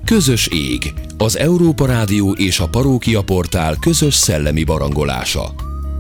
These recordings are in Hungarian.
Közös ég, az Európa Rádió és a Parókia Portál közös szellemi barangolása.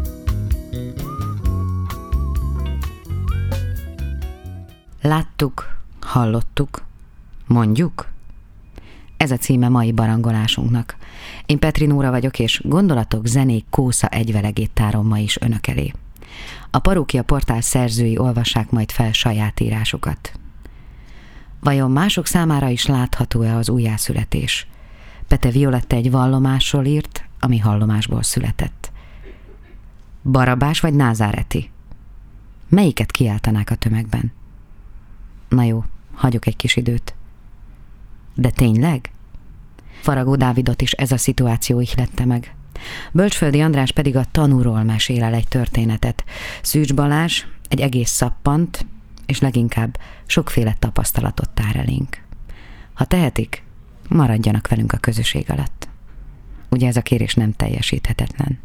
Láttuk, hallottuk, mondjuk? Ez a címe mai barangolásunknak. Én Petri Nóra vagyok, és gondolatok, zenék, kósza egyvelegét tárom ma is önök elé. A Parókia Portál szerzői olvassák majd fel saját írásukat. Vajon mások számára is látható-e az újjászületés? Pete Violetta egy vallomásról írt, ami hallomásból született. Barabás vagy Názáreti? Melyiket kiáltanák a tömegben? Na jó, hagyjuk egy kis időt. De tényleg? Faragó Dávidot is ez a szituáció ihlette meg. Bölcsföldi András pedig a tanúról mesél el egy történetet. Szűcs Balázs egy egész szappant, és leginkább sokféle tapasztalatot tár elénk. Ha tehetik, maradjanak velünk a közösség alatt. Ugye ez a kérés nem teljesíthetetlen.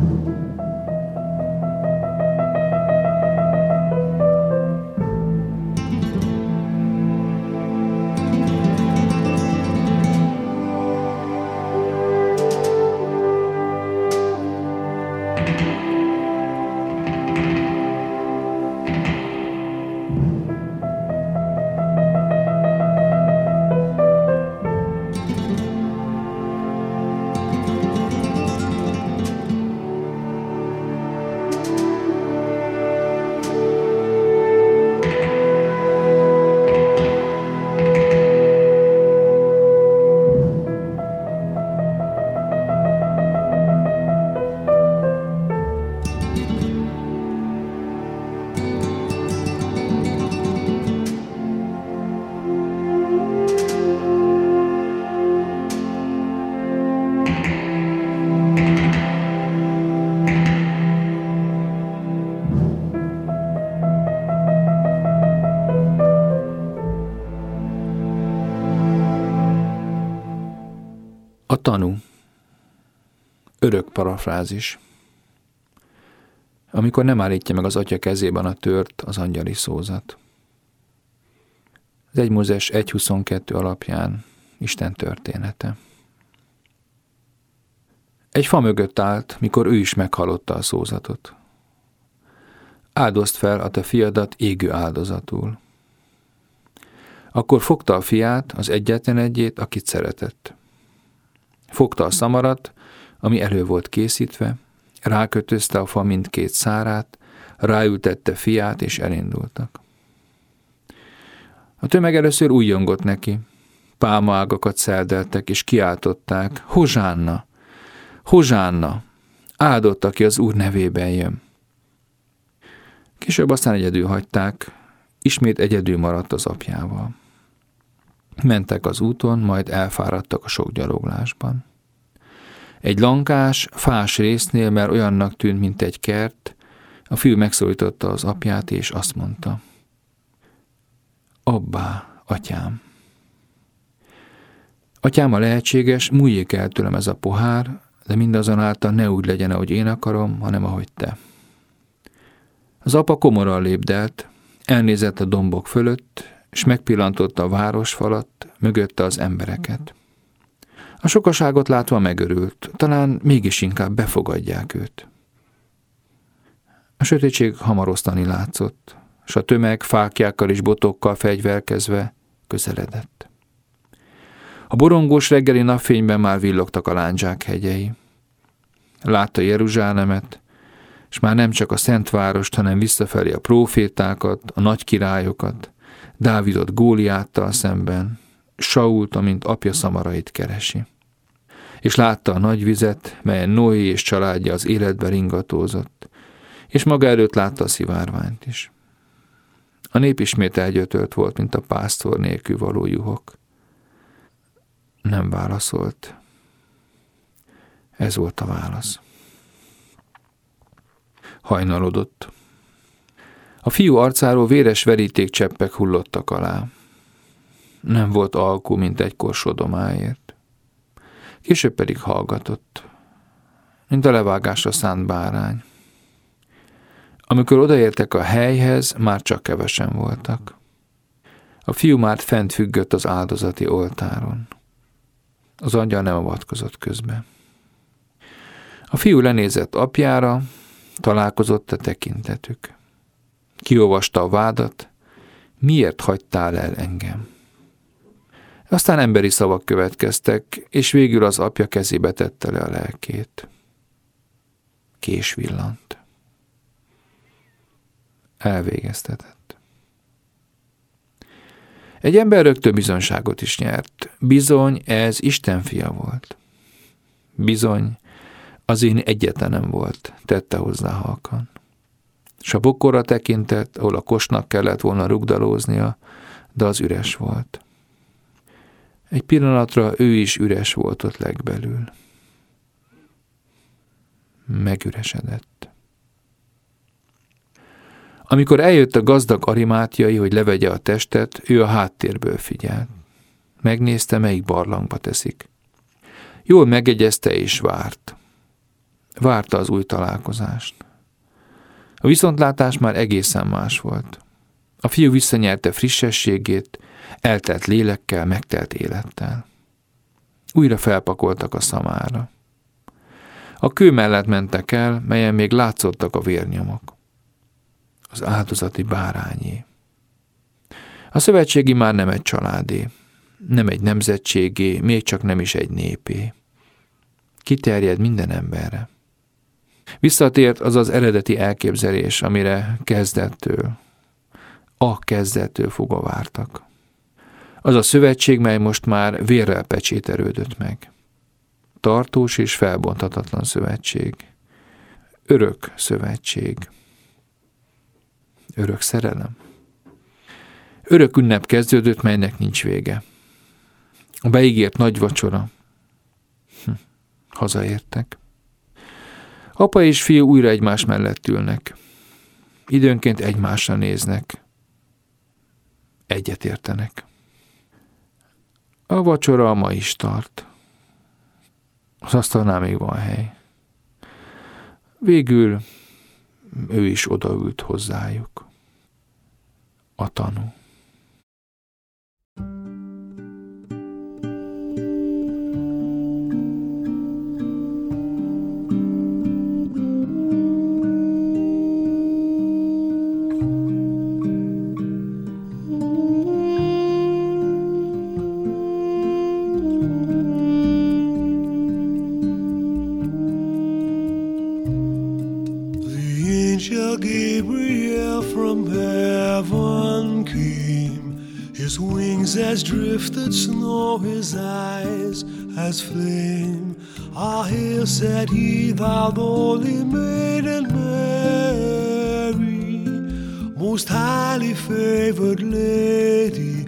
A tanú. Örök parafrázis. Amikor nem állítja meg az atya kezében a tört, az angyali szózat. Az 1 Mózes 1.22 alapján Isten története. Egy fa mögött állt, mikor ő is meghallotta a szózatot. Áldozd fel a te fiadat égő áldozatul. Akkor fogta a fiát, az egyetlen egyét, akit szeretett. Fogta a szamarat, ami elő volt készítve, rákötözte a fa mindkét szárát, ráültette fiát, és elindultak. A tömeg először újjongott neki, pálmaágakat szeldeltek, és kiáltották: Hozsánna! Hozsánna! Áldott, aki az Úr nevében jön. Később aztán egyedül hagyták, ismét egyedül maradt az apjával. Mentek az úton, majd elfáradtak a sok gyaloglásban. Egy lankás, fás résznél, mert olyannak tűnt, mint egy kert, a fiú megszólította az apját, és azt mondta: Abbá, atyám! Atyám, a lehetséges, múljék el tőlem ez a pohár, de mindazonáltal ne úgy legyen, ahogy én akarom, hanem ahogy te. Az apa komoran lépdelt, elnézett a dombok fölött, és megpillantotta a városfalat, mögötte az embereket. A sokaságot látva megörült, talán mégis inkább befogadják őt. A sötétség hamar osztani látszott, s a tömeg fáklyákkal és botokkal fegyverkezve közeledett. A borongós reggeli napfényben már villogtak a lándzsák hegyei. Látta Jeruzsálemet, és már nem csak a Szentvárost, hanem visszafelé a prófétákat, a nagy királyokat, Dávidot Góliáttal szemben, Sault, amint apja szamarait keresi. És látta a nagy vizet, melyen Noé és családja az életbe ringatózott, és maga előtt látta a szivárványt is. A nép ismét elgyötört volt, mint a pásztor nélkül való juhok. Nem válaszolt. Ez volt a válasz. Hajnalodott. A fiú arcáról véres verítékcseppek hullottak alá. Nem volt alkú, mint egykor Sodomáért. Később pedig hallgatott, mint a levágásra szánt bárány. Amikor odaértek a helyhez, már csak kevesen voltak. A fiú már fent függött az áldozati oltáron. Az angyal nem avatkozott közbe. A fiú lenézett apjára, találkozott a tekintetük. Kiolvasta a vádat, miért hagytál el engem? Aztán emberi szavak következtek, és végül az apja kezébe tette le a lelkét. Kés villant. Elvégeztetett. Egy ember rögtön bizonyságot is nyert. Bizony, ez Isten fia volt. Bizony, az én egyetlenem volt, tette hozzá halkan. S a bokorra tekintett, ahol a kosnak kellett volna rugdalóznia, de az üres volt. Egy pillanatra ő is üres volt ott legbelül. Megüresedett. Amikor eljött a gazdag arimátiai, hogy levegye a testet, ő a háttérből figyelt. Megnézte, melyik barlangba teszik. Jól megjegyezte és várt. Várta az új találkozást. A viszontlátás már egészen más volt. A fiú visszanyerte frissességét, eltelt lélekkel, megtelt élettel. Újra felpakoltak a szamára. A kő mellett mentek el, melyen még látszottak a vérnyomok. Az áldozati bárányé. A szövetségi már nem egy családé, nem egy nemzetségé, még csak nem is egy népé. Kiterjed minden emberre. Visszatért az az eredeti elképzelés, amire kezdettől fogva vártak. Az a szövetség, mely most már vérrel pecsételődött meg. Tartós és felbonthatatlan szövetség. Örök szövetség. Örök szerelem. Örök ünnep kezdődött, melynek nincs vége. A beígért nagy vacsora. Hazaértek. Apa és fiú újra egymás mellett ülnek. Időnként egymásra néznek. Egyetértenek. A vacsora ma is tart. Az asztalnál még van hely. Végül ő is odaült hozzájuk. A tanú. Gabriel from heaven came, his wings as drifted snow, his eyes as flame. Ah, hail, said he, thou holy Maiden Mary, most highly favored Lady,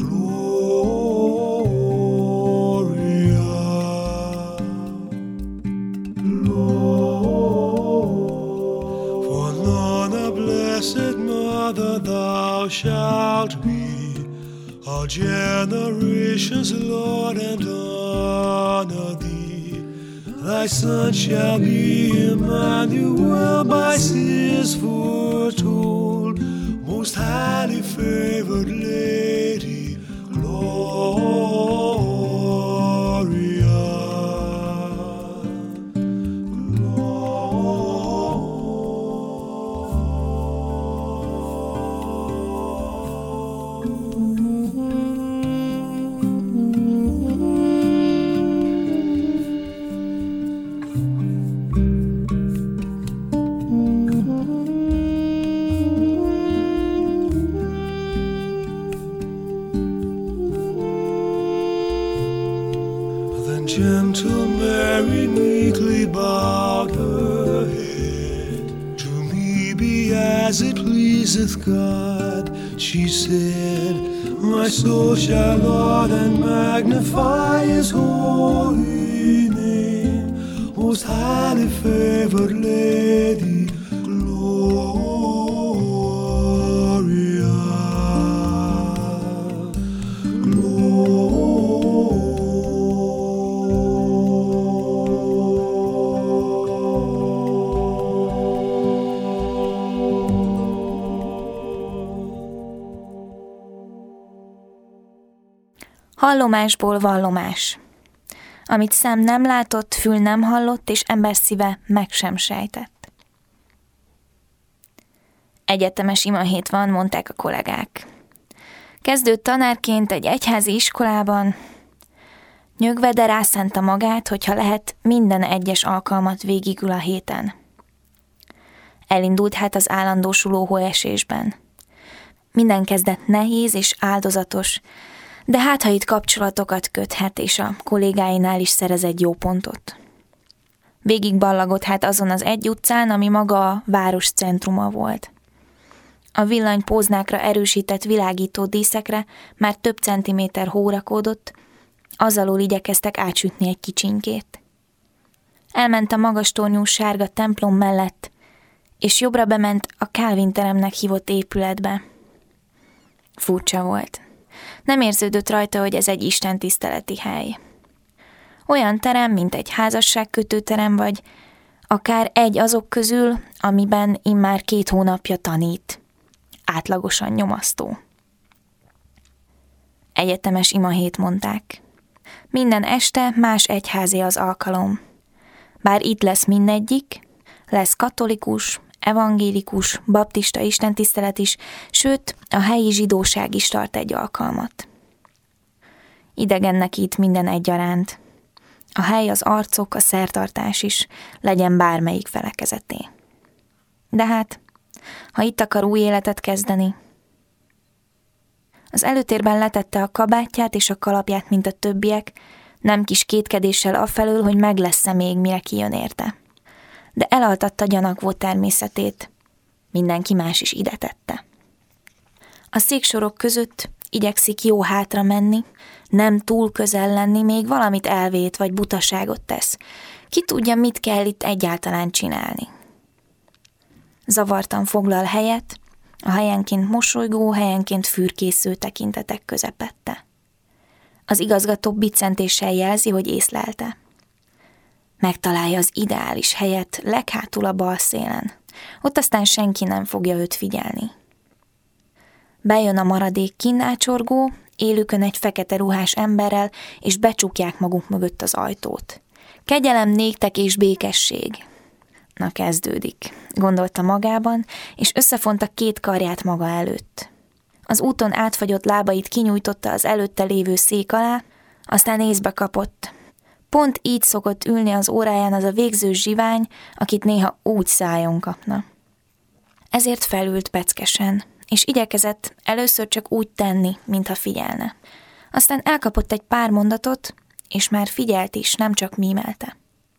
thou shalt be, all generations, Lord, and honor thee. Thy son shall be Emmanuel, by seers foretold, most highly favored Lady, Gloria. Gentle Mary meekly bowed her head. To me be as it pleaseth God, she said. My soul shall laud and magnify his holy name. Most highly favored Lady, Hallomásból vallomás. amit szem nem látott, fül nem hallott, és ember szíve meg sem sejtett. Egyetemes imahét van, mondták a kollégák. Kezdő tanárként egy egyházi iskolában, nyögve, de rászánta magát, hogyha lehet, minden egyes alkalmat végigül a héten. Elindult hát az állandósuló hóesésben. Minden kezdet nehéz és áldozatos, de hát ha itt kapcsolatokat köthet, és a kollégáinál is szerez egy jó pontot. Végig ballagott hát azon az egy utcán, ami maga a város centruma volt. A villanypóznákra erősített világító díszekre már több centiméter hó rakódott, az alól igyekeztek átsütni egy kicsinkét. Elment a magas tornyú sárga templom mellett, és jobbra bement a Calvin teremnek hívott épületbe. Furcsa volt. Nem érződött rajta, hogy ez egy istentiszteleti hely. Olyan terem, mint egy házasságkötőterem, vagy akár egy azok közül, amiben immár 2 hónapja tanít. Átlagosan nyomasztó. Egyetemes imahét mondták. Minden este más egyházi az alkalom. Bár itt lesz mindegyik, lesz katolikus, evangélikus, baptista istentisztelet is, sőt, a helyi zsidóság is tart egy alkalmat. Idegennek itt minden egyaránt. A hely, az arcok, a szertartás is, legyen bármelyik felekezeté. De hát, ha itt akar új életet kezdeni. Az előtérben letette a kabátját és a kalapját, mint a többiek, nem kis kétkedéssel afelől, hogy meg lesz-e még, mire kijön érte. De elaltatta gyanakvó természetét. Mindenki más is ide tette. A széksorok között igyekszik jó hátra menni, nem túl közel lenni, még valamit elvét vagy butaságot tesz. Ki tudja, mit kell itt egyáltalán csinálni. Zavartan foglal helyet, a helyenként mosolygó, helyenként fürkésző tekintetek közepette. Az igazgató biccentéssel jelzi, hogy észlelte. Megtalálja az ideális helyet leghátul a bal szélen. Ott aztán senki nem fogja őt figyelni. Bejön a maradék kinnácsorgó, élükön egy fekete ruhás emberrel, és becsukják maguk mögött az ajtót. Kegyelem néktek és békesség. Na, kezdődik, gondolta magában, és összefonta 2 karját maga előtt. Az úton átfagyott lábait kinyújtotta az előtte lévő szék alá, aztán észbe kapott. Pont így szokott ülni az óráján az a végző zsivány, akit néha úgy szájon kapna. Ezért felült peckesen, és igyekezett először csak úgy tenni, mintha figyelne. Aztán elkapott egy pár mondatot, és már figyelt is, nem csak mímelte.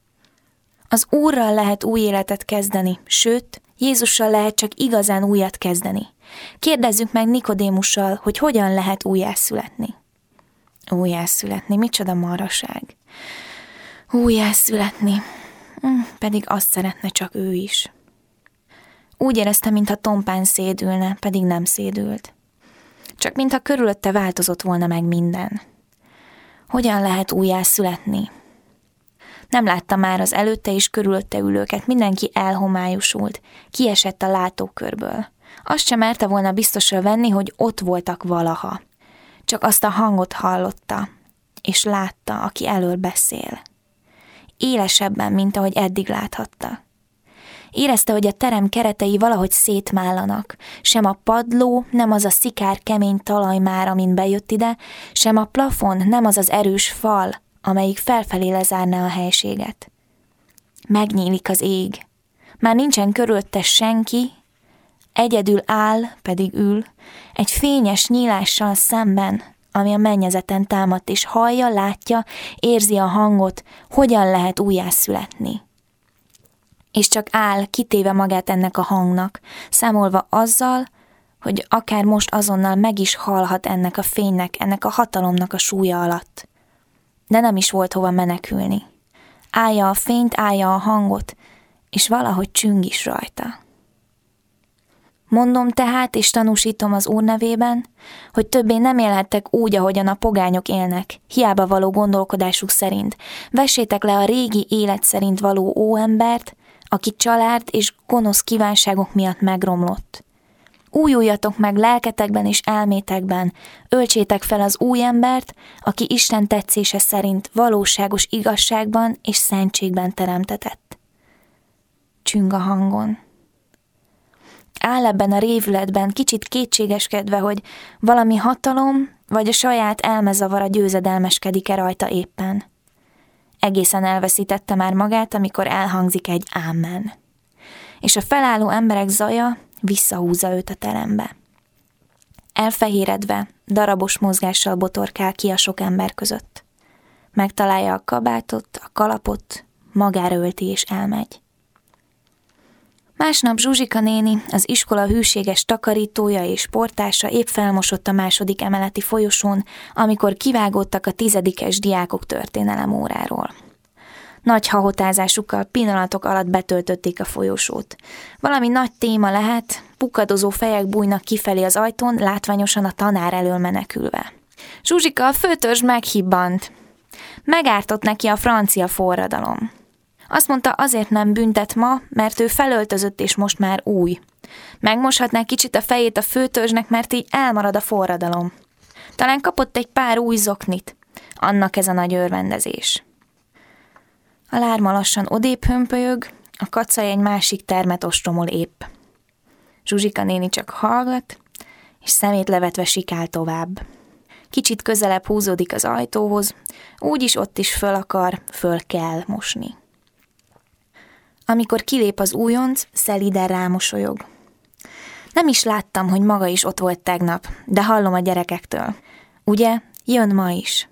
Az Úrral lehet új életet kezdeni, sőt, Jézussal lehet csak igazán újat kezdeni. Kérdezzük meg Nikodémussal, hogy hogyan lehet újjászületni. Újjászületni, micsoda marhaság. Újjászületni. Pedig azt szeretne csak ő is. Úgy érezte, mintha tompán szédülne, pedig nem szédült. Csak mintha körülötte változott volna meg minden. Hogyan lehet újjászületni? Nem látta már az előtte és körülötte ülőket, mindenki elhomályosult, kiesett a látókörből. Azt sem merte volna biztosra venni, hogy ott voltak valaha. Csak azt a hangot hallotta, és látta, aki elől beszél. Élesebben, mint ahogy eddig láthatta. Érezte, hogy a terem keretei valahogy szétmállanak, sem a padló, nem az a szikár kemény talaj már, amin bejött ide, sem a plafon, nem az az erős fal, amelyik felfelé lezárná a helységet. Megnyílik az ég. Már nincsen körülötte senki, egyedül áll, pedig ül, egy fényes nyílással szemben, ami a mennyezeten támadt, és hallja, látja, érzi a hangot, hogyan lehet újjászületni. És csak áll, kitéve magát ennek a hangnak, számolva azzal, hogy akár most azonnal meg is halhat ennek a fénynek, ennek a hatalomnak a súlya alatt. De nem is volt hova menekülni. Állja a fényt, állja a hangot, és valahogy csüng is rajta. Mondom tehát, és tanúsítom az Úr nevében, hogy többé nem élhettek úgy, ahogyan a pogányok élnek, hiába való gondolkodásuk szerint. Vessétek le a régi élet szerint való óembert, aki család és gonosz kívánságok miatt megromlott. Újuljatok meg lelketekben és elmétekben, öltsétek fel az új embert, aki Isten tetszése szerint valóságos igazságban és szentségben teremtetett. Csüng a hangon. Áll ebben a révületben kicsit kétségeskedve, hogy valami hatalom vagy a saját elmezavara győzedelmeskedik-e rajta éppen. Egészen elveszítette már magát, amikor elhangzik egy ámen. És a felálló emberek zaja visszahúzza őt a terembe. Elfehéredve, darabos mozgással botorkál ki a sok ember között. Megtalálja a kabátot, a kalapot, magára ölti és elmegy. Másnap Zsuzsika néni, az iskola hűséges takarítója és portása épp felmosott a 2. emeleti folyosón, amikor kivágódtak a 10-es diákok történelem óráról. Nagy hahotázásukkal pillanatok alatt betöltötték a folyosót. Valami nagy téma lehet, pukkadozó fejek bújnak kifelé az ajtón, látványosan a tanár elől menekülve. Zsuzsika, a főtörzs meghibbant. Megártott neki a francia forradalom. Azt mondta, azért nem büntet ma, mert ő felöltözött és most már új. Megmoshatná kicsit a fejét a főtörzsnek, mert így elmarad a forradalom. Talán kapott egy pár új zoknit. Annak ez a nagy örvendezés. A lárma lassan odébb hömpölyög, a kacaj egy másik termet ostromol épp. Zsuzsika néni csak hallgat, és szemét levetve sikál tovább. Kicsit közelebb húzódik az ajtóhoz, úgyis ott is föl kell mosni. Amikor kilép az újonc, szelíden rámosolyog. Nem is láttam, hogy maga is ott volt tegnap, de hallom a gyerekektől. Ugye, jön ma is.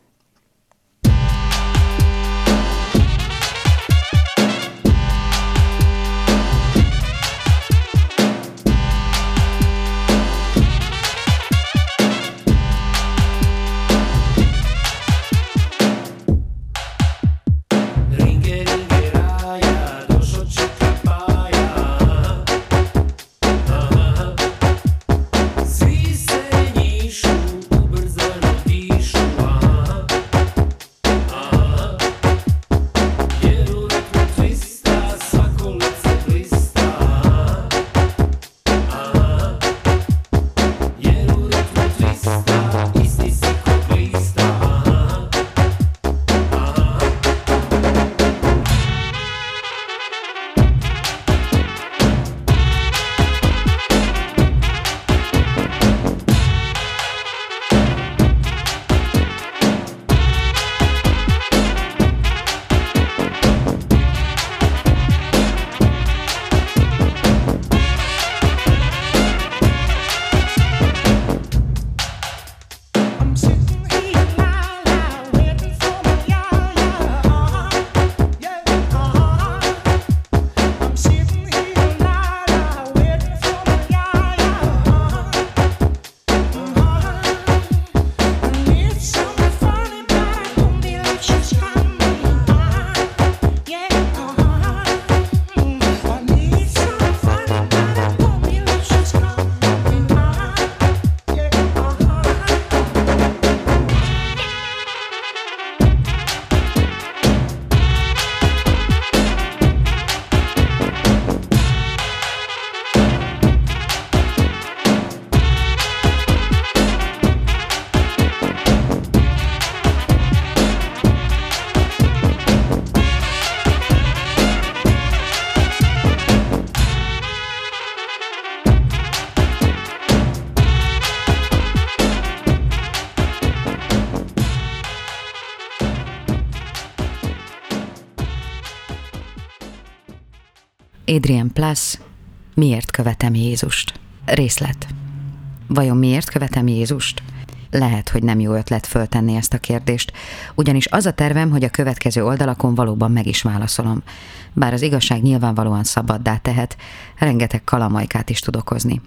Adrian Plass, miért követem Jézust? Részlet. Vajon miért követem Jézust? Lehet, hogy nem jó ötlet föltenni ezt a kérdést, ugyanis az a tervem, hogy a következő oldalakon valóban meg is válaszolom. Bár az igazság nyilvánvalóan szabaddá tehet, rengeteg kalamajkát is tud okozni.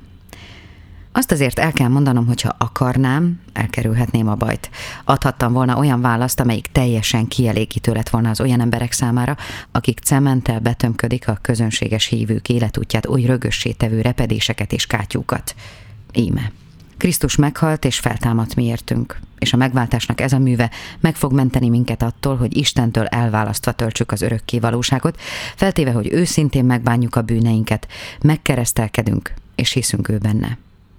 Azt azért el kell mondanom, hogyha akarnám, elkerülhetném a bajt. Adhattam volna olyan választ, amelyik teljesen kielégítő lett volna az olyan emberek számára, akik cementtel betömködik a közönséges hívők életútját oly rögössé tevő repedéseket és kátyúkat. Íme. Krisztus meghalt és feltámadt miértünk, és a megváltásnak ez a műve meg fog menteni minket attól, hogy Istentől elválasztva töltsük az örökké valóságot, feltéve, hogy őszintén megbánjuk a bűneinket, megkeresztelkedünk és hiszünk ő benne.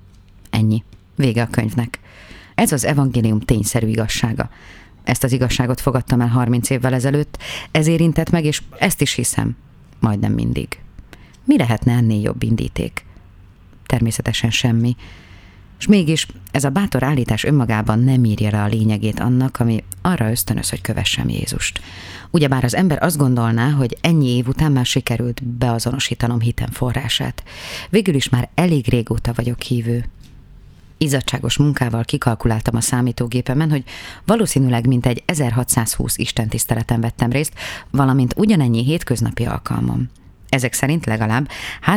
Ennyi. Vége a könyvnek. Ez az evangélium tényszerű igazsága. Ezt az igazságot fogadtam el 30 évvel ezelőtt, ez érintett meg, és ezt is hiszem. Majdnem mindig. Mi lehetne ennél jobb indíték? Természetesen semmi. És mégis ez a bátor állítás önmagában nem írja le a lényegét annak, ami arra ösztönöz, hogy kövessem Jézust. Ugyebár az ember azt gondolná, hogy ennyi év után már sikerült beazonosítanom hitem forrását. Végül is már elég régóta vagyok hívő. Izzadságos munkával kikalkuláltam a számítógépemen, hogy valószínűleg mintegy 1620 istentiszteleten vettem részt, valamint ugyanennyi hétköznapi alkalmam. Ezek szerint legalább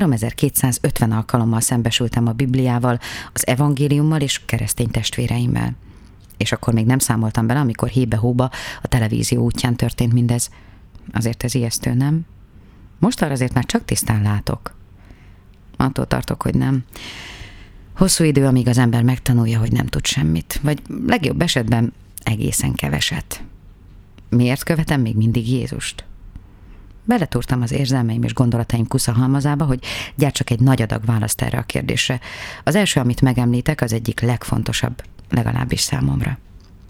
3250 alkalommal szembesültem a Bibliával, az evangéliummal és keresztény testvéreimmel. És akkor még nem számoltam bele, amikor hébe-hóba a televízió útján történt mindez. Azért ez ijesztő, nem? Most arra azért már csak tisztán látok. Attól tartok, hogy nem. Hosszú idő, amíg az ember megtanulja, hogy nem tud semmit, vagy legjobb esetben egészen keveset. Miért követem még mindig Jézust? Beletúrtam az érzelmeim és gondolataim kuszahalmazába, hogy gyártsak egy nagy adag választ erre a kérdésre. Az első, amit megemlítek, az egyik legfontosabb, legalábbis számomra.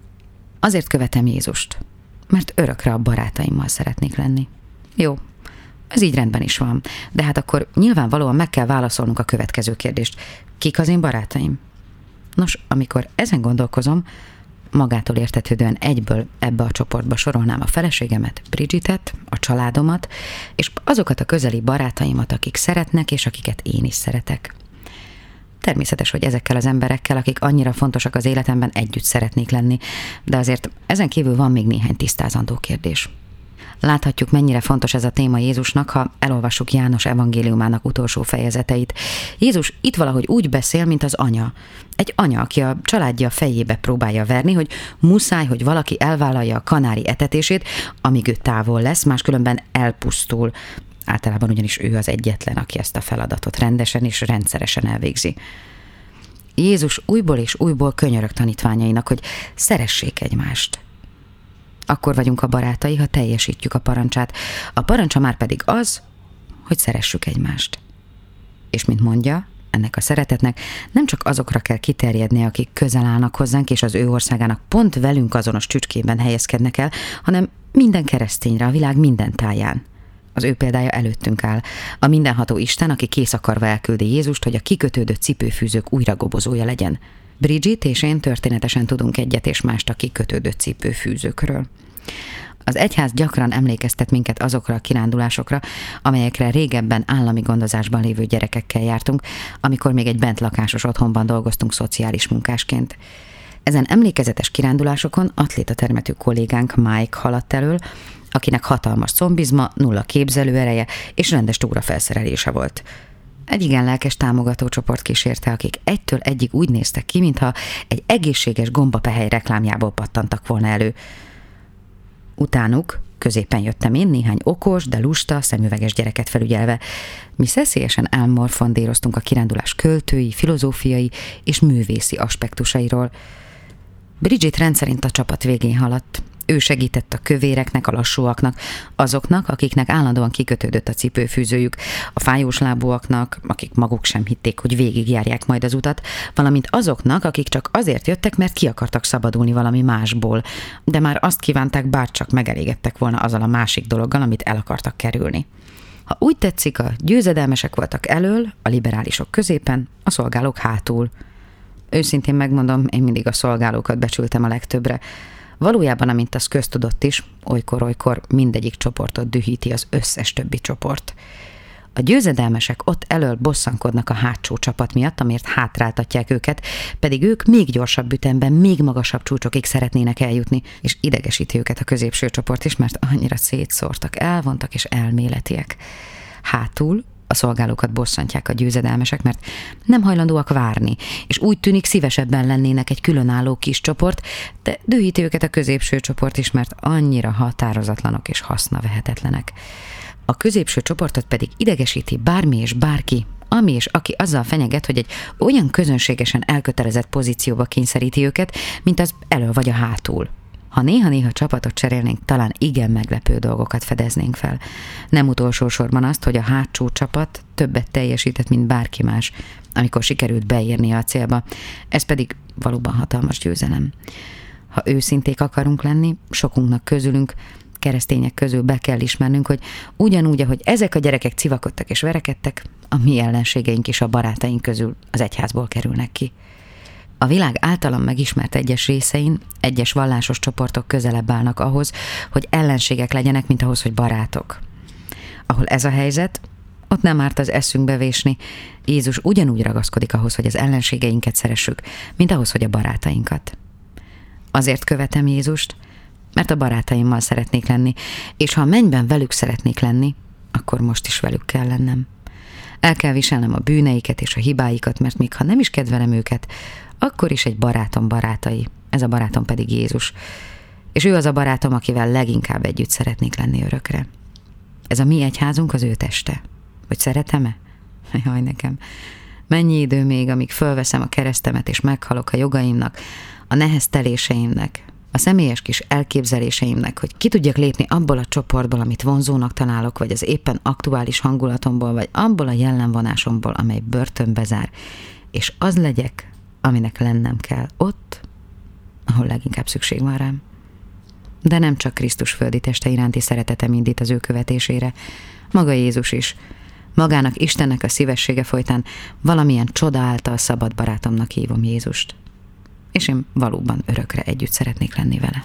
Azért követem Jézust, mert örökre a barátaimmal szeretnék lenni. Jó, ez így rendben is van, de hát akkor nyilvánvalóan meg kell válaszolnunk a következő kérdést. Kik az én barátaim? Nos, amikor ezen gondolkozom, magától értetődően egyből ebbe a csoportba sorolnám a feleségemet, Bridgetet, a családomat, és azokat a közeli barátaimat, akik szeretnek, és akiket én is szeretek. Természetes, hogy ezekkel az emberekkel, akik annyira fontosak az életemben, együtt szeretnék lenni, de azért ezen kívül van még néhány tisztázandó kérdés. Láthatjuk, mennyire fontos ez a téma Jézusnak, ha elolvassuk János evangéliumának utolsó fejezeteit. Jézus itt valahogy úgy beszél, mint az anya. Egy anya, aki a családja fejébe próbálja verni, hogy muszáj, hogy valaki elvállalja a kanári etetését, amíg ő távol lesz, máskülönben elpusztul. Általában ugyanis ő az egyetlen, aki ezt a feladatot rendesen és rendszeresen elvégzi. Jézus újból és újból könyörög tanítványainak, hogy szeressék egymást. Akkor vagyunk a barátai, ha teljesítjük a parancsát. A parancsa már pedig az, hogy szeressük egymást. És mint mondja, ennek a szeretetnek nem csak azokra kell kiterjednie, akik közel állnak hozzánk, és az ő országának pont velünk azonos csücskében helyezkednek el, hanem minden keresztényre a világ minden táján. Az ő példája előttünk áll. A mindenható Isten, aki kész akarva elküldi Jézust, hogy a kikötődött cipőfűzők újra gobozója legyen. Bridget és én történetesen tudunk egyet és mást a kikötődött cipőfűzőkről. Az egyház gyakran emlékeztet minket azokra a kirándulásokra, amelyekre régebben állami gondozásban lévő gyerekekkel jártunk, amikor még egy bentlakásos otthonban dolgoztunk szociális munkásként. Ezen emlékezetes kirándulásokon atlétatermető kollégánk Mike haladt elől, akinek hatalmas combizma, nulla képzelőereje és rendes túrafelszerelése volt. Egy igen lelkes támogatócsoport kísérte, akik egytől egyig úgy néztek ki, mintha egy egészséges gombapehely reklámjából pattantak volna elő. Utánuk középen jöttem én, néhány okos, de lusta, szemüveges gyereket felügyelve. Mi szeszélyesen elmorfondíroztunk a kirándulás költői, filozófiai és művészi aspektusairól. Bridget rendszerint a csapat végén haladt. Ő segített a kövéreknek, a lassúaknak, azoknak, akiknek állandóan kikötődött a cipőfűzőjük, a fájós lábúaknak, akik maguk sem hitték, hogy végigjárják majd az utat, valamint azoknak, akik csak azért jöttek, mert ki akartak szabadulni valami másból, de már azt kívánták, bárcsak megelégedtek volna azzal a másik dologgal, amit el akartak kerülni. Ha úgy tetszik, a győzedelmesek voltak elől, a liberálisok középen, a szolgálók hátul. Őszintén megmondom, én mindig a szolgálókat becsültem a legtöbbre. Valójában, amint az köztudott is, olykor-olykor mindegyik csoportot dühíti az összes többi csoport. A győzedelmesek ott elől bosszankodnak a hátsó csapat miatt, amiért hátráltatják őket, pedig ők még gyorsabb ütemben, még magasabb csúcsokig szeretnének eljutni, és idegesíti őket a középső csoport is, mert annyira szétszórtak, elvontak és elméletiek. Hátul a szolgálókat bosszantják a győzedelmesek, mert nem hajlandóak várni, és úgy tűnik, szívesebben lennének egy különálló kis csoport, de dühíti őket a középső csoport is, mert annyira határozatlanok és hasznavehetetlenek. A középső csoportot pedig idegesíti bármi és bárki, ami és aki azzal fenyeget, hogy egy olyan közönségesen elkötelezett pozícióba kényszeríti őket, mint az elől vagy a hátul. Ha néha-néha csapatot cserélnénk, talán igen meglepő dolgokat fedeznénk fel. Nem utolsó sorban azt, hogy a hátsó csapat többet teljesített, mint bárki más, amikor sikerült beérnie a célba. Ez pedig valóban hatalmas győzelem. Ha őszinték akarunk lenni, sokunknak közülünk, keresztények közül be kell ismernünk, hogy ugyanúgy, ahogy ezek a gyerekek civakodtak és verekedtek, a mi ellenségeink is a barátaink közül az egyházból kerülnek ki. A világ általam megismert egyes részein egyes vallásos csoportok közelebb állnak ahhoz, hogy ellenségek legyenek, mint ahhoz, hogy barátok. Ahol ez a helyzet, ott nem árt az eszünkbe vésni. Jézus ugyanúgy ragaszkodik ahhoz, hogy az ellenségeinket szeressük, mint ahhoz, hogy a barátainkat. Azért követem Jézust, mert a barátaimmal szeretnék lenni, és ha a mennyben velük szeretnék lenni, akkor most is velük kell lennem. El kell viselnem a bűneiket és a hibáikat, mert még ha nem is kedvelem őket, akkor is egy barátom barátai. Ez a barátom pedig Jézus. És ő az a barátom, akivel leginkább együtt szeretnék lenni örökre. Ez a mi egyházunk az ő teste. Hogy szeretem-e? Jaj, nekem. Mennyi idő még, amíg fölveszem a keresztemet és meghalok a jogaimnak, a nehezteléseimnek, a személyes kis elképzeléseimnek, hogy ki tudjak lépni abból a csoportból, amit vonzónak találok, vagy az éppen aktuális hangulatomból, vagy abból a jellemvonásomból, amely börtönbe zár, és az legyek, aminek lennem kell ott, ahol leginkább szükség van rám. De nem csak Krisztus földi teste iránti szeretetem indít az ő követésére, maga Jézus is. Magának Istennek a szívessége folytán valamilyen csoda által szabad barátomnak hívom Jézust. És én valóban örökre együtt szeretnék lenni vele.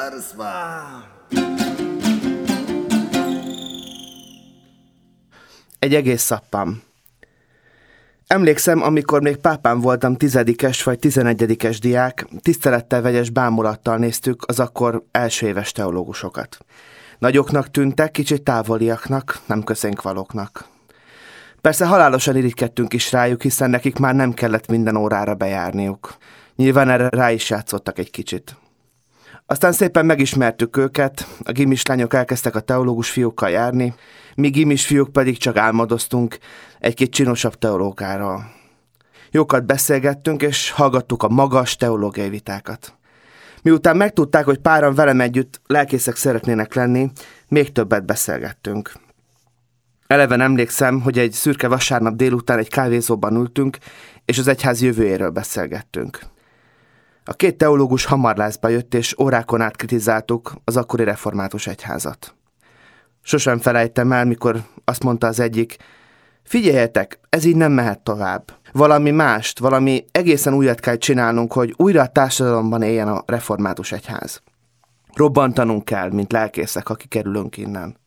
Egy egész szappam. Emlékszem, amikor még pápán voltam 10-es vagy 11-es diák, tisztelettel vegyes bámulattal néztük az akkor első éves teológusokat. Nagyoknak tűntek, kicsit távoliaknak, nem közénkvalóknak. Persze halálosan irigykedtünk is rájuk, hiszen nekik már nem kellett minden órára bejárniuk. Nyilván erre rá is játszottak egy kicsit. Aztán szépen megismertük őket, a gimis lányok elkezdtek a teológus fiúkkal járni, mi gimis fiúk pedig csak álmodoztunk egy-két csinosabb teológáról. Jókat beszélgettünk, és hallgattuk a magas teológiai vitákat. Miután megtudták, hogy páran velem együtt lelkészek szeretnének lenni, még többet beszélgettünk. Eleven emlékszem, hogy egy szürke vasárnap délután egy kávézóban ültünk, és az egyház jövőjéről beszélgettünk. A két teológus hamarlászba jött, és órákon át kritizáltuk az akkori református egyházat. Sosem felejtem el, mikor azt mondta az egyik: figyeljetek, ez így nem mehet tovább. Valami mást, valami egészen újat kell csinálnunk, hogy újra a társadalomban éljen a református egyház. Robbantanunk kell, mint lelkészek, ha kikerülünk innen.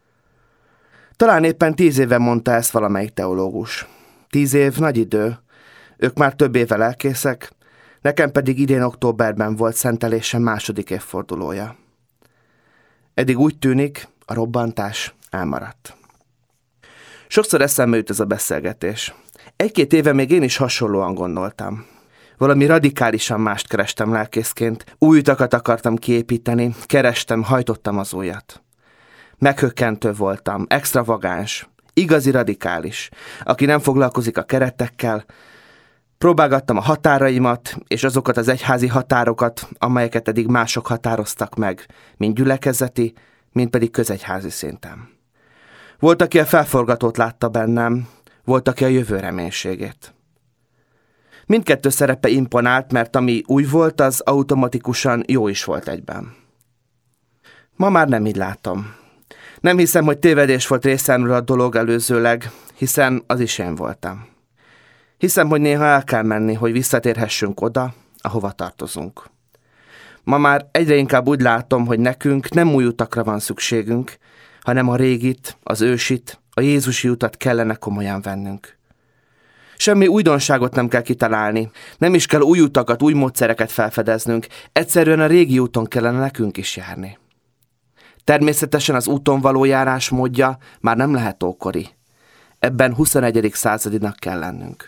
Talán éppen 10 éve mondta ezt valamelyik teológus. 10 év nagy idő, ők már több éve lelkészek, nekem pedig idén októberben volt szentelésem 2. évfordulója. Eddig úgy tűnik, a robbantás elmaradt. Sokszor eszembe jut ez a beszélgetés. 1-2 éve még én is hasonlóan gondoltam. Valami radikálisan mást kerestem lelkészként, új utakat akartam kiépíteni, kerestem, hajtottam az újat. Meghökkentő voltam, extravagáns, igazi radikális, aki nem foglalkozik a keretekkel. Próbálgattam a határaimat, és azokat az egyházi határokat, amelyeket eddig mások határoztak meg, mind gyülekezeti, mind pedig közegyházi szinten. Volt, aki a felforgatót látta bennem, volt, aki a jövő reménységét. Mindkettő szerepe imponált, mert ami új volt, az automatikusan jó is volt egyben. Ma már nem így látom. Nem hiszem, hogy tévedés volt részemről a dolog előzőleg, hiszen az is én voltam. Hiszem, hogy néha el kell menni, hogy visszatérhessünk oda, ahova tartozunk. Ma már egyre inkább úgy látom, hogy nekünk nem új utakra van szükségünk, hanem a régit, az ősit, a Jézusi utat kellene komolyan vennünk. Semmi újdonságot nem kell kitalálni, nem is kell új utakat, új módszereket felfedeznünk, egyszerűen a régi úton kellene nekünk is járni. Természetesen az úton való járás módja már nem lehet ókori. Ebben 21. századinak kell lennünk.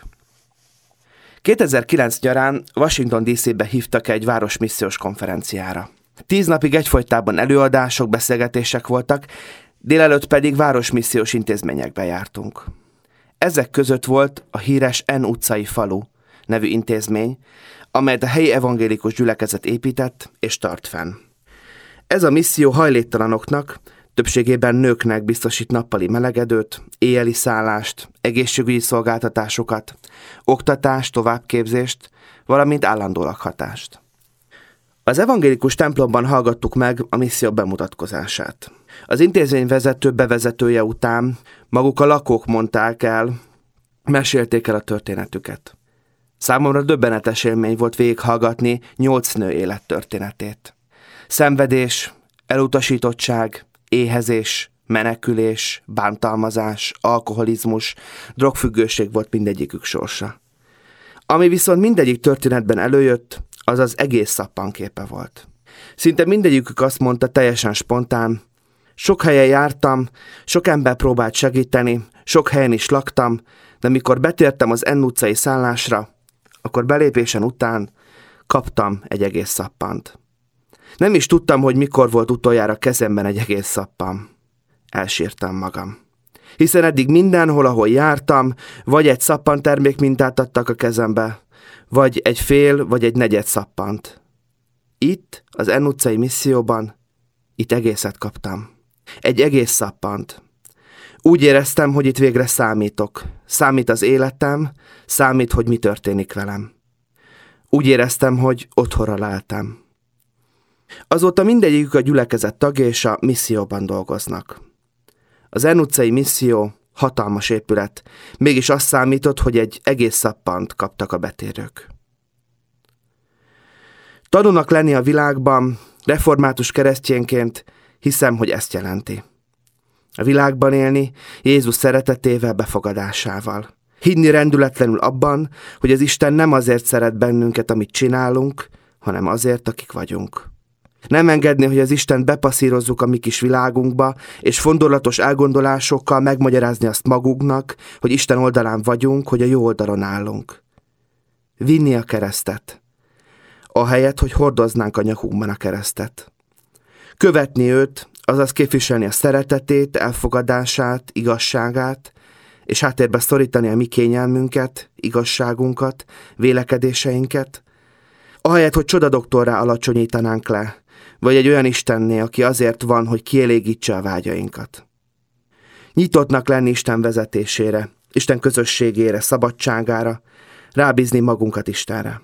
2009 nyarán Washington DC-be hívtak egy városmissziós konferenciára. 10 napig egyfolytában előadások, beszélgetések voltak, délelőtt pedig városmissziós intézményekbe jártunk. Ezek között volt a híres N utcai falu nevű intézmény, amelyet a helyi evangélikus gyülekezet épített és tart fenn. Ez a misszió hajléktalanoknak, többségében nőknek biztosít nappali melegedőt, éjjeli szállást, egészségügyi szolgáltatásokat, oktatást, továbbképzést, valamint állandó lakhatást. Az evangélikus templomban hallgattuk meg a misszió bemutatkozását. Az intézmény bevezetője után maguk a lakók mondták el, mesélték el a történetüket. Számomra döbbenetes élmény volt végighallgatni 8 nő élettörténetét. Szenvedés, elutasítottság, éhezés, menekülés, bántalmazás, alkoholizmus, drogfüggőség volt mindegyikük sorsa. Ami viszont mindegyik történetben előjött, az az egész szappanképe volt. Szinte mindegyikük azt mondta teljesen spontán: sok helyen jártam, sok ember próbált segíteni, sok helyen is laktam, de mikor betértem az N utcai szállásra, akkor belépésen után kaptam egy egész szappant. Nem is tudtam, hogy mikor volt utoljára kezemben egy egész szappan. Elsírtam magam. Hiszen eddig mindenhol, ahol jártam, vagy egy szappantermék mintát adtak a kezembe, vagy egy fél, vagy egy negyed szappant. Itt, az N utcai misszióban, itt egészet kaptam. Egy egész szappant. Úgy éreztem, hogy itt végre számítok. Számít az életem, számít, hogy mi történik velem. Úgy éreztem, hogy otthonra leltem. Azóta mindegyikük a gyülekezet tagja és a misszióban dolgoznak. Az N utcai misszió hatalmas épület, mégis azt számított, hogy egy egész szappant kaptak a betérők. Tanulnak lenni a világban, Református keresztényként hiszem, hogy ezt jelenti. A világban élni Jézus szeretetével, befogadásával. Hinni rendületlenül abban, hogy az Isten nem azért szeret bennünket, amit csinálunk, hanem azért, akik vagyunk. Nem engedni, hogy az Istent bepasszírozzuk a mi kis világunkba, és fondorlatos elgondolásokkal megmagyarázni azt magunknak, hogy Isten oldalán vagyunk, hogy a jó oldalon állunk. Vinni a keresztet, ahelyett, hogy hordoznánk a nyakunkban a keresztet. Követni őt, azaz képviselni a szeretetét, elfogadását, igazságát, és háttérbe szorítani a mi kényelmünket, igazságunkat, vélekedéseinket, ahelyett, hogy csodadoktorrá alacsonyítanánk le, vagy egy olyan Istenné, aki azért van, hogy kielégítse a vágyainkat. Nyitottnak lenni Isten vezetésére, Isten közösségére, szabadságára, rábízni magunkat Istenre.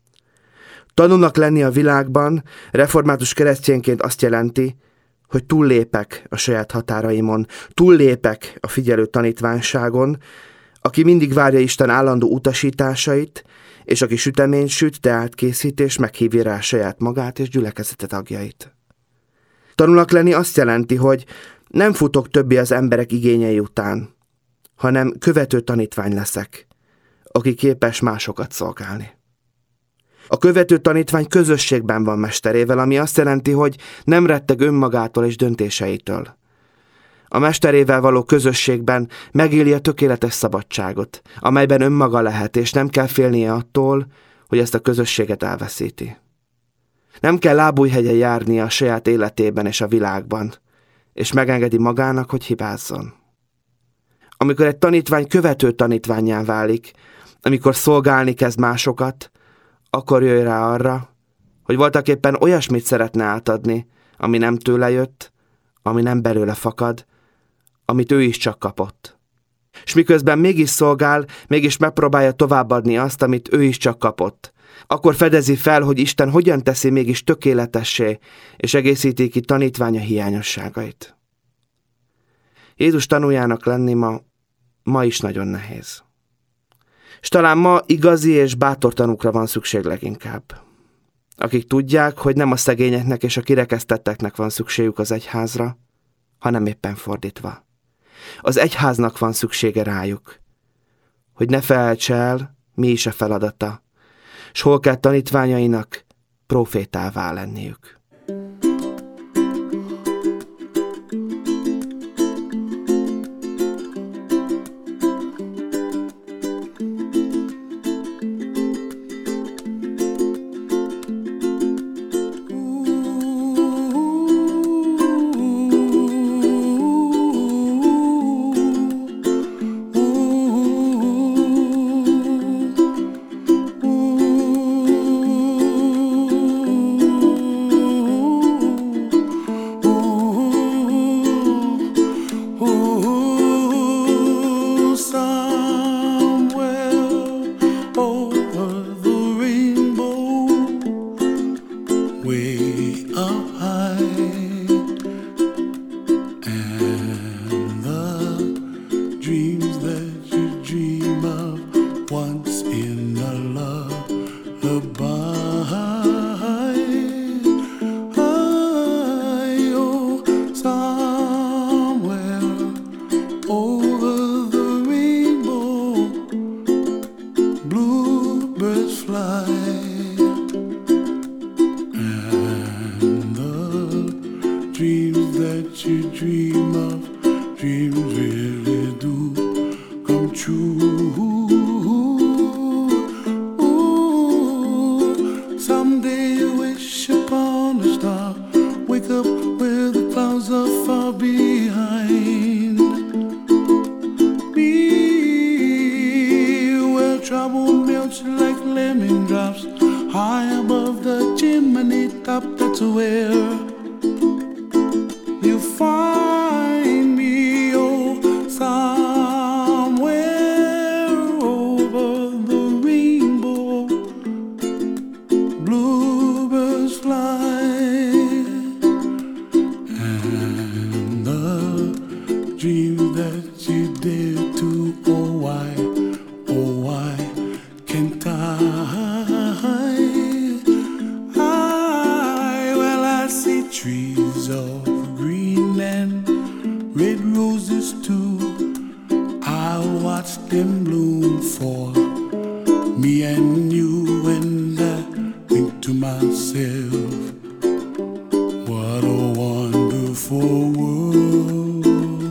Tanulnak lenni a világban, református keresztényként azt jelenti, hogy túllépek a saját határaimon, túllépek a figyelő tanítványságon, aki mindig várja Isten állandó utasításait, és aki süteményt süt, teát készít, és meghívja rá saját magát és gyülekezete tagjait. Tanulnak lenni azt jelenti, hogy nem futok többé az emberek igényei után, hanem követő tanítvány leszek, aki képes másokat szolgálni. A követő tanítvány közösségben van mesterével, ami azt jelenti, hogy nem retteg önmagától és döntéseitől. A mesterével való közösségben megéli a tökéletes szabadságot, amelyben önmaga lehet, és nem kell félnie attól, hogy ezt a közösséget elveszíti. Nem kell lábújhegyen járnia a saját életében és a világban, és megengedi magának, hogy hibázzon. Amikor egy tanítvány követő tanítvánnyá válik, amikor szolgálni kezd másokat, akkor jöjj rá arra, hogy voltaképpen olyasmit szeretne átadni, ami nem tőle jött, ami nem belőle fakad, amit ő is csak kapott. És miközben mégis szolgál, mégis megpróbálja továbbadni azt, amit ő is csak kapott. Akkor fedezi fel, hogy Isten hogyan teszi mégis tökéletessé, és egészíti ki tanítványa hiányosságait. Jézus tanújának lenni ma is nagyon nehéz. És talán ma igazi és bátor tanúkra van szükség leginkább. Akik tudják, hogy nem a szegényeknek és a kirekesztetteknek van szükségük az egyházra, hanem éppen fordítva. Az egyháznak van szüksége rájuk, hogy ne felejtse el, mi is a feladata, s hol kell tanítványainak prófétává lenniük. and red roses too. I watched them bloom for me and you, and I think to myself, what a wonderful world.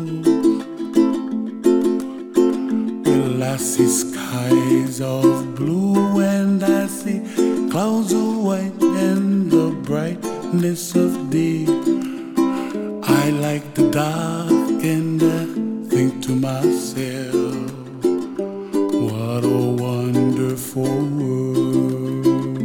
Well, I see skies of blue and I see clouds of white and the brightness of day. I like the dark and I think to myself, what a wonderful world.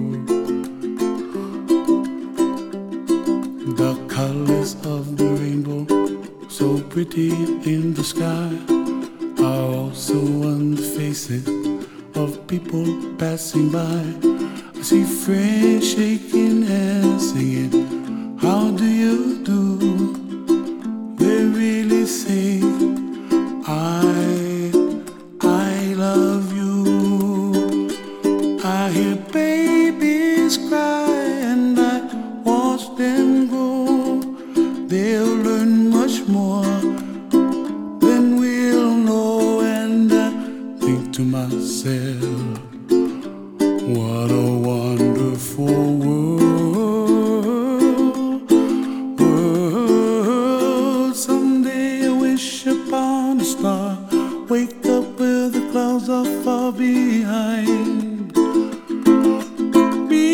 The colors of the rainbow, so pretty in the sky, are also on the faces of people passing by. I see friends shaking and singing, how do you do? They really say, I love you. I hear babies cry and I watch them grow. They'll learn much more than we'll know, and I think to myself, what a wonderful world. Someday I wish upon a star, wake up where the clouds are far behind me,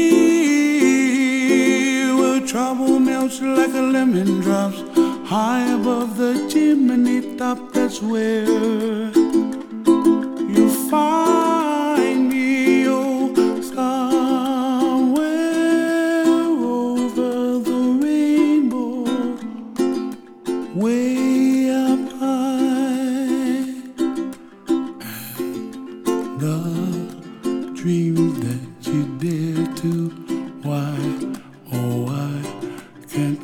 where trouble melts like a lemon drops high above the chimney top. That's where you find me, oh, somewhere over the rainbow, way up high. And the dreams that you dare to, why, oh, why can't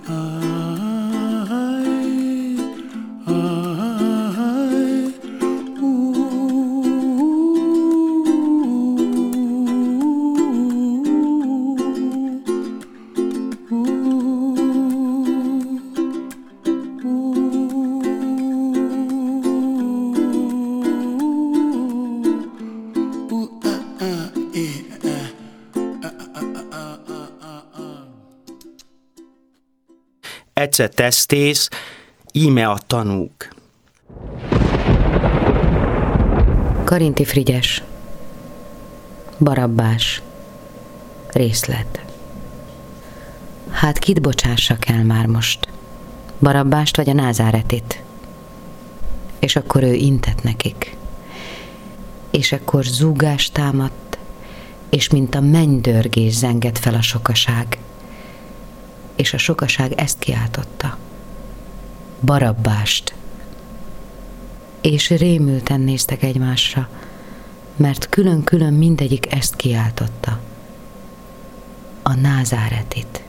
Ecce testész, íme a tanúk. Karinti Frigyes, Barabbás, részlet. Hát kit bocsássak el már most? Barabbást vagy a Názáretit? És akkor ő intett nekik. És akkor zúgás támadt, és mint a mennydörgés zengett fel a sokaság. És a sokaság ezt kiáltotta. Barabbást. És rémülten néztek egymásra, mert külön-külön mindegyik ezt kiáltotta. A Názáretit.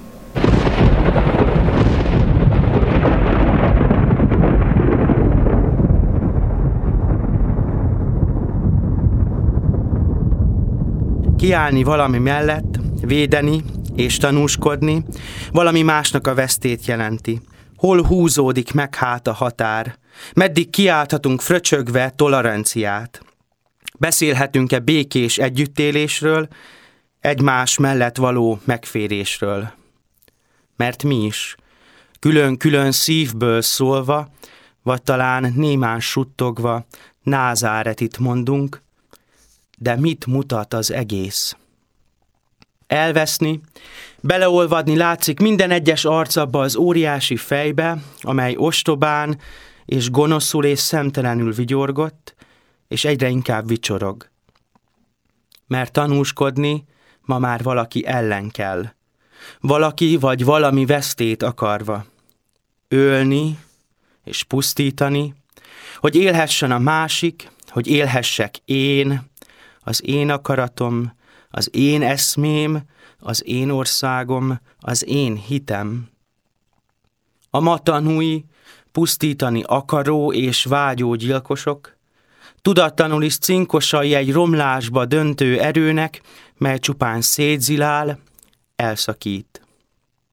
Kiállni valami mellett, védeni és tanúskodni, valami másnak a vesztét jelenti. Hol húzódik meg hát a határ? Meddig kiálthatunk fröcsögve toleranciát? Beszélhetünk-e békés együttélésről, egymás mellett való megférésről? Mert mi is, külön-külön szívből szólva, vagy talán némán suttogva, Názáretit mondunk, de mit mutat az egész? Elveszni, beleolvadni látszik minden egyes arc abba az óriási fejbe, amely ostobán és gonoszul és szemtelenül vigyorgott, és egyre inkább vicsorog. Mert tanúskodni ma már valaki ellen kell. Valaki vagy valami vesztét akarva. Ölni és pusztítani, hogy élhessen a másik, hogy élhessek én, az én akaratom, az én eszmém, az én országom, az én hitem. A ma tanúi, pusztítani akaró és vágyó gyilkosok, tudatlanul is cinkosai egy romlásba döntő erőnek, mely csupán szétzilál, elszakít.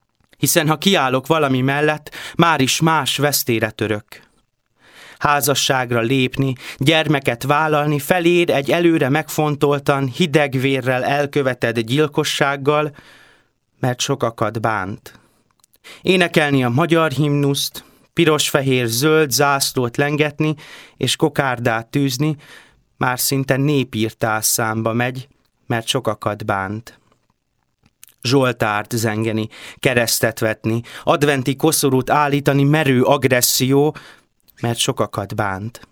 hiszen ha kiállok valami mellett, már is más vesztére török. Házasságra lépni, gyermeket vállalni feléd egy előre megfontoltan, hideg vérrel elkövetett gyilkossággal, mert sokakat bánt. Énekelni a magyar himnuszt, piros-fehér-zöld zászlót lengetni és kokárdát tűzni, már szinte népírtás számba megy, mert sokakat bánt. Zsoltárt zengeni, keresztet vetni, adventi koszorút állítani merő agresszió, mert sokakat bánt.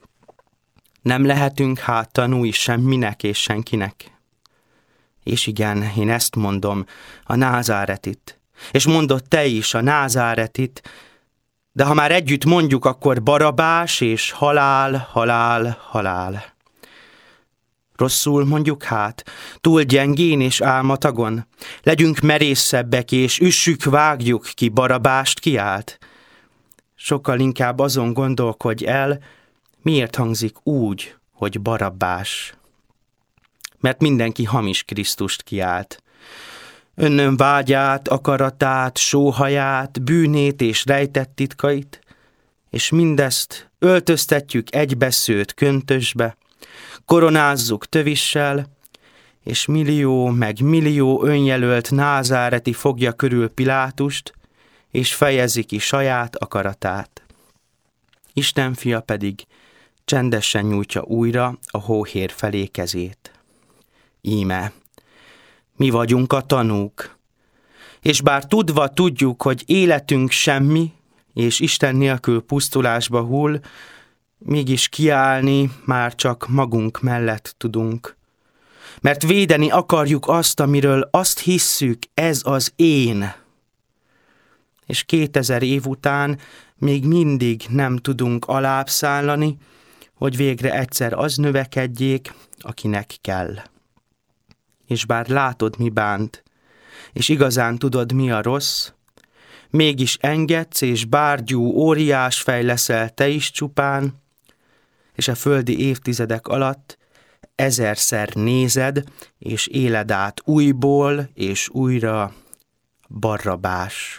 Nem lehetünk hát tanúi semminek és senkinek. És igen, én ezt mondom, a Názáretit. És mondod te is a Názáretit, de ha már együtt mondjuk, akkor Barabás és halál, halál, halál. Rosszul mondjuk hát, túl gyengén és álmatagon, legyünk merészebbek és üssük, vágjuk ki, Barabást kiált. Sokkal inkább azon gondolkodj el, miért hangzik úgy, hogy Barabbás. Mert mindenki hamis Krisztust kiált. Önnön vágyát, akaratát, sóhaját, bűnét és rejtett titkait, és mindezt öltöztetjük egybeszőtt köntösbe, koronázzuk tövissel, és millió meg millió önjelölt názáreti fogja körül Pilátust, és fejezi ki saját akaratát. Isten fia pedig csendesen nyújtja újra a hóhér felé kezét. Íme, mi vagyunk a tanúk, és bár tudva tudjuk, hogy életünk semmi, és Isten nélkül pusztulásba hull, mégis kiállni már csak magunk mellett tudunk. Mert védeni akarjuk azt, amiről azt hisszük, ez az én. És 2000 év után még mindig nem tudunk alább szállani, hogy végre egyszer az növekedjék, akinek kell. És bár látod, mi bánt, és igazán tudod, mi a rossz, mégis engedsz, és bárgyú óriásfej leszel te is csupán, és a földi évtizedek alatt 1000-szer nézed, és éled át újból és újra Barrabás.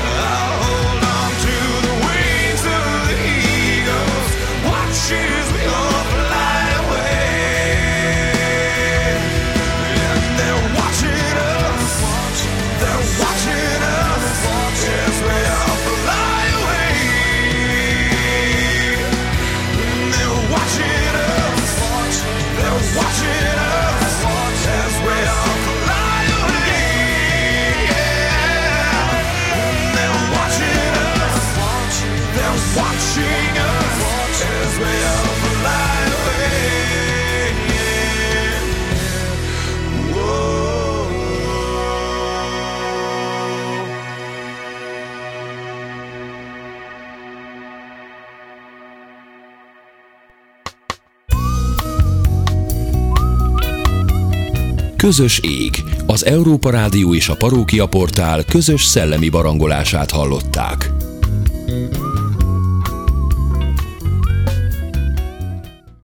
Cheers, we Közös ég, az Európa Rádió és a Parókia Portál közös szellemi barangolását hallották.